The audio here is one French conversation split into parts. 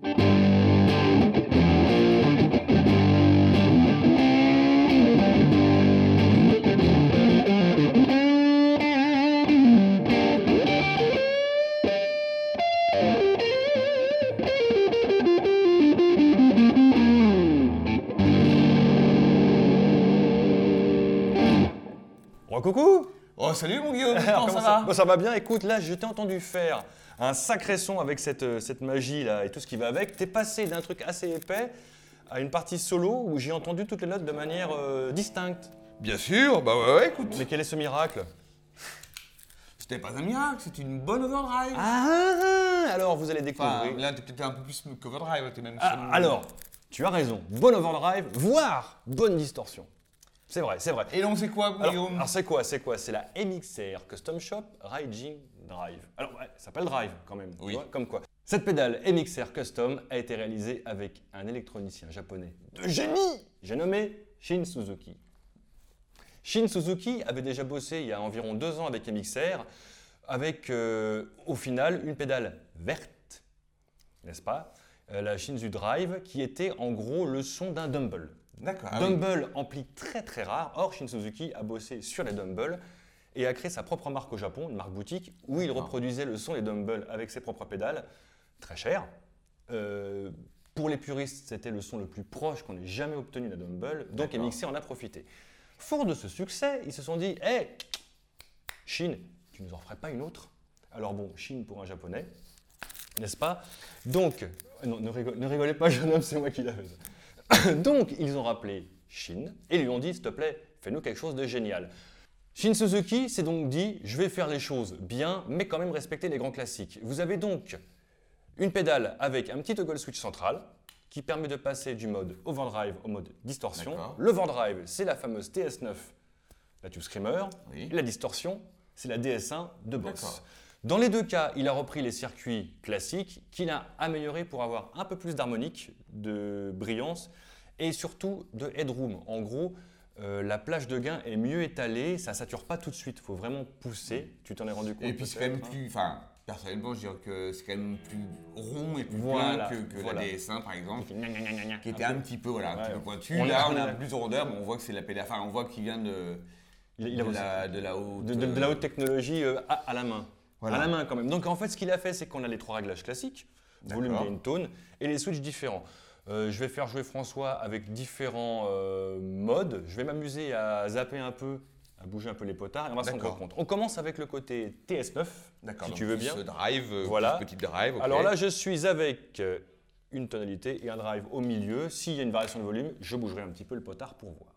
Oh, coucou. Oh salut mon Guillaume, Alors, comment ça va? Bah, ça va bien, écoute, là je t'ai entendu faire un sacré son avec cette magie là et tout ce qui va avec. T'es passé d'un truc assez épais à une partie solo où j'ai entendu toutes les notes de manière distincte. Bien sûr, bah ouais, écoute. Mais quel est ce miracle? C'était pas un miracle, c'est une bonne overdrive. Alors vous allez découvrir. Enfin, là t'es peut-être un peu plus qu'overdrive, t'es même Alors, tu as raison, bonne overdrive, voire bonne distorsion. C'est vrai, c'est vrai. Et donc c'est quoi Guillaume? Alors c'est quoi? C'est la MXR Custom Shop Riding Drive. Alors ouais, ça s'appelle Drive quand même, Oui. tu vois, comme quoi. Cette pédale MXR Custom a été réalisée avec un électronicien japonais de génie, j'ai nommé Shin Suzuki. Shin Suzuki avait déjà bossé il y a environ 2 ans avec MXR, avec au final une pédale verte, n'est-ce pas? La Shinsu Drive, qui était en gros le son d'un Dumble. D'accord. Dumble, ampli très très rare. Or, Shin Suzuki a bossé sur les Dumble et a créé sa propre marque au Japon, une marque boutique, où il reproduisait le son des Dumble avec ses propres pédales, très cher. Pour les puristes, c'était le son le plus proche qu'on ait jamais obtenu d'un Dumble, donc MXR en a profité. Fort de ce succès, ils se sont dit « Hey, Shin, tu nous en ferais pas une autre ?» Alors bon, Shin pour un japonais, n'est-ce pas? Donc, non, ne rigolez pas, jeune homme, c'est moi qui l'avais. Donc, ils ont rappelé Shin et lui ont dit, s'il te plaît, fais-nous quelque chose de génial. Shin Suzuki s'est donc dit, je vais faire les choses bien, mais quand même respecter les grands classiques. Vous avez donc une pédale avec un petit toggle switch central qui permet de passer du mode overdrive au mode distorsion. L'overdrive, c'est la fameuse TS9, la Tube Screamer. Oui. Et la distorsion, c'est la DS1 de Boss. Dans les deux cas, il a repris les circuits classiques qu'il a améliorés pour avoir un peu plus d'harmonique, de brillance et surtout de headroom. En gros, la plage de gain est mieux étalée, ça ne sature pas tout de suite, il faut vraiment pousser. Tu t'en es rendu compte? Et puis c'est quand même plus. Enfin, personnellement, je dirais que c'est quand même plus rond et plus Voilà, plein que voilà. la DS1 par exemple, qui était un petit peu, un petit peu pointu. On Là, a- on a plus de rondeur, mais on voit que c'est la pédale. Enfin, on voit qu'il vient de la haute. de la haute technologie à la main. Voilà. À la main quand même. Donc en fait, ce qu'il a fait, c'est qu'on a les 3 réglages classiques, volume, gain, tone, et les switches différents. Je vais faire jouer François avec différents modes. Je vais m'amuser à zapper un peu, à bouger un peu les potards, et on va s'en rendre compte. On commence avec le côté TS9, si tu veux bien. Ce drive, Voilà. petite drive. Okay. Alors là, je suis avec une tonalité et un drive au milieu. S'il y a une variation de volume, je bougerai un petit peu le potard pour voir.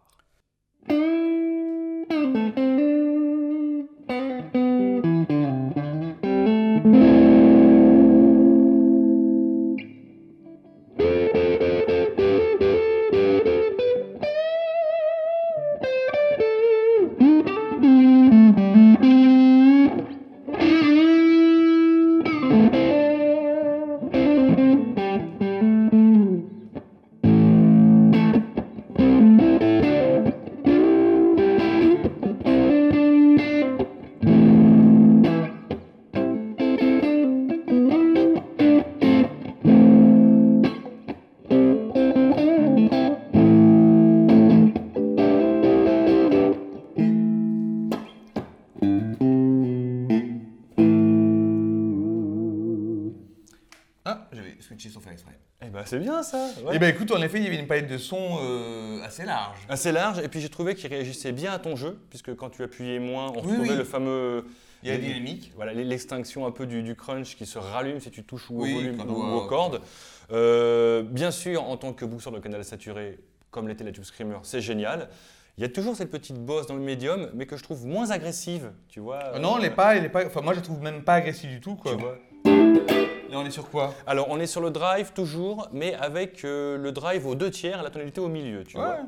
Ah, j'avais switché sans faire exprès. Eh ben c'est bien ça. Ouais. Eh ben écoute, en effet, il y avait une palette de sons assez large. Assez large, et puis j'ai trouvé qu'il réagissait bien à ton jeu, puisque quand tu appuyais moins, on retrouvait oui. le fameux... Il y a la dynamique. Voilà, l'extinction un peu du crunch qui se rallume si tu touches ou au Oui, volume quand ou on- aux cordes. Bien sûr, en tant que booster de canal saturé, comme l'était la Tube Screamer, c'est génial. Il y a toujours cette petite bosse dans le médium, mais que je trouve moins agressive, tu vois. Non, elle est pas. Enfin, moi, je la trouve même pas agressive du tout, quoi. Tu vois. Là, on est sur quoi? Alors, on est sur le drive toujours, mais avec le drive aux 2/3 et la tonalité au milieu, tu vois.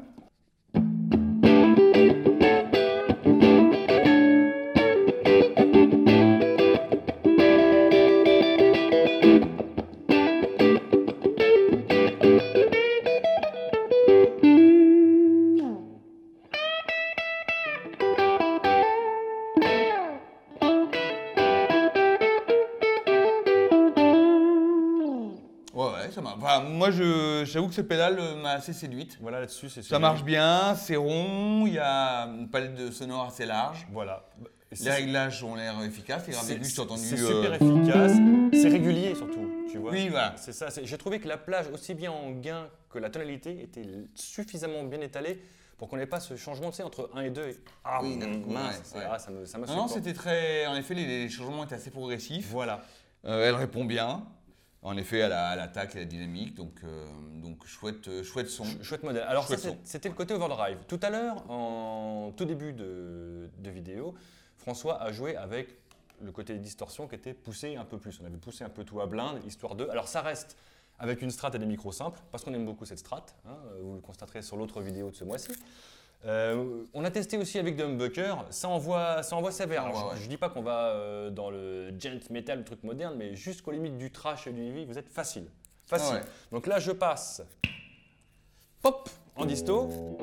Ouais, ça marche. Enfin, moi, j'avoue que cette pédale m'a assez séduite. Voilà, là-dessus, c'est Ça marche bien, c'est rond, il y a une palette de sonore assez large. Voilà. Les réglages ont l'air efficaces. Les grains d'aigus, j'ai entendu. C'est super efficace, c'est régulier surtout, tu vois. Oui, voilà. C'est ça. J'ai trouvé que la plage, aussi bien en gain que la tonalité, était suffisamment bien étalée pour qu'on n'ait pas ce changement, tu sais, entre 1 et 2. Ah, oui, mince, ouais. ça m'a Non, c'était très. En effet, les changements étaient assez progressifs. Voilà. Elle répond bien. En effet, elle a l'attaque et la dynamique, donc chouette son. Chouette modèle. Alors chouette ça, c'était le côté overdrive. Tout à l'heure, en tout début de vidéo, François a joué avec le côté distorsion qui était poussé un peu plus. On avait poussé un peu tout à blinde, histoire de... Alors ça reste avec une strat et des micros simples, parce qu'on aime beaucoup cette strat, hein, vous le constaterez sur l'autre vidéo de ce mois-ci. On a testé aussi avec des humbuckers, ça envoie sévère. Alors, je ne dis pas qu'on va dans le gent metal, le truc moderne, mais jusqu'aux limites du trash et du heavy, vous êtes facile. Ouais. Donc là, je passe, pop, en disto.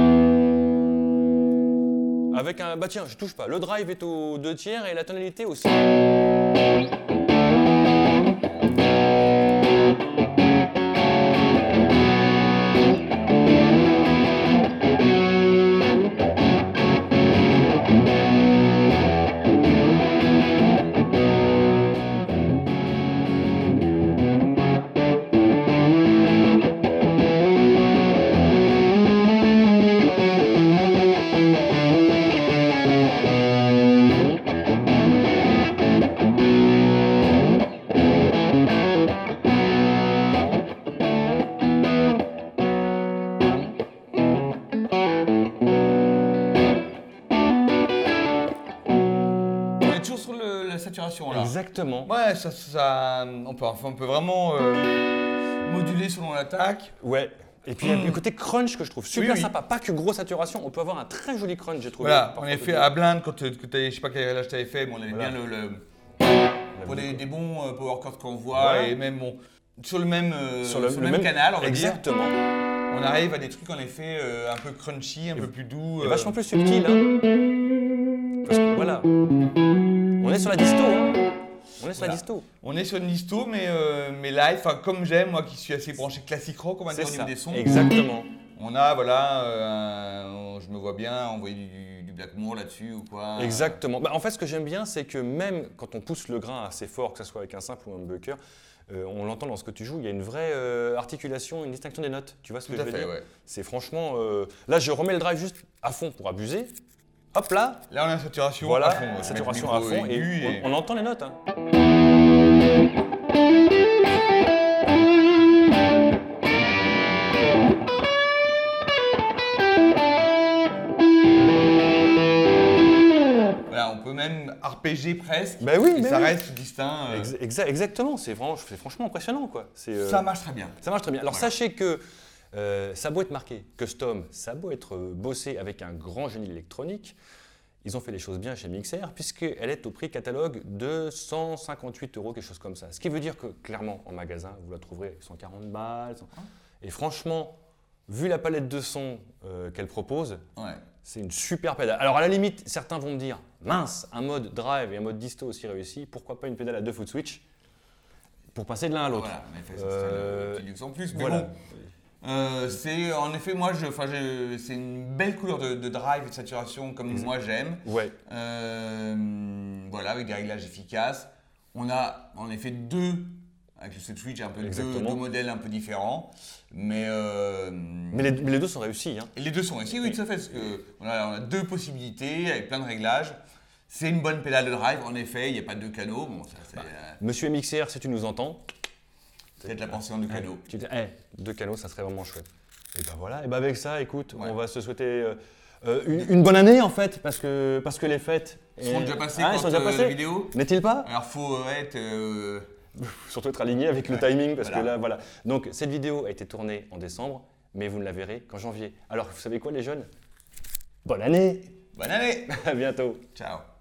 Avec un, bah tiens, je touche pas, le drive est aux 2/3 et la tonalité aussi. Saturation là. Exactement. Ouais, on peut vraiment moduler selon l'attaque. Ouais. Et puis il y a le côté crunch que je trouve super sympa. Pas que grosse saturation, on peut avoir un très joli crunch, j'ai trouvé. Voilà, en effet, à blinde, quand je sais pas quel réglage tu avais fait, mais on avait bien pour des bons power chords qu'on voit, et même sur le même canal, on va exactement. dire. On arrive à des trucs en effet un peu crunchy, un peu plus doux. Et vachement plus subtil. Hein. Parce que voilà. On est sur la disto, hein. On est sur la disto. On est sur une disto, mais live, comme j'aime, moi qui suis assez branché classique rock, on va dire au niveau des sons. Exactement. On a, je me vois bien envoyer du Blackmore là-dessus ou quoi. Exactement. Bah, en fait, ce que j'aime bien, c'est que même quand on pousse le grain assez fort, que ce soit avec un simple ou un humbucker, on l'entend dans ce que tu joues, il y a une vraie articulation, une distinction des notes. Tu vois ce que je veux dire ? Ouais. C'est franchement... Là, je remets le drive juste à fond pour abuser. Hop là. Là, on a une saturation voilà, à fond. Saturation à fond et on entend les notes. Hein. Voilà, on peut même arpéger presque. Ben oui, et ça reste distinct. Exactement, c'est franchement impressionnant, quoi. Ça marche très bien. Ça marche très bien. Alors sachez que ça a beau être marqué custom, ça a beau être bossé avec un grand génie électronique, ils ont fait les choses bien chez Mixer puisqu'elle est au prix catalogue de 158 €, quelque chose comme ça. Ce qui veut dire que clairement en magasin, vous la trouverez 140 balles. Et franchement, vu la palette de sons qu'elle propose, c'est une super pédale. Alors à la limite, certains vont me dire, mince, un mode drive et un mode disto aussi réussi, pourquoi pas une pédale à 2 foot switch pour passer de l'un à l'autre. Voilà, en effet, c'est un petit luxe en plus. Mais voilà. bon. C'est en effet c'est une belle couleur de drive et de saturation comme moi j'aime. Ouais. Voilà, avec des réglages efficaces. On a en effet avec le set switch un peu deux modèles un peu différents, mais les deux sont réussis. Hein. Et les deux sont réussis, oui, tout à fait, parce que on a deux possibilités avec plein de réglages. C'est une bonne pédale de drive, en effet, il n'y a pas de 2 canaux. Bon, Monsieur MXR, si tu nous entends. Peut-être la pension de canaux. 2 canaux, ça serait vraiment chouette. Et ben voilà, et ben avec ça, écoute, on va se souhaiter une bonne année en fait, parce que les fêtes sont déjà passées quand la vidéo. N'est-il pas ? Alors faut être... surtout être aligné avec le timing, parce que là, voilà. Donc cette vidéo a été tournée en décembre, mais vous ne la verrez qu'en janvier. Alors vous savez quoi les jeunes ? Bonne année ! Bonne année ! À bientôt. Ciao.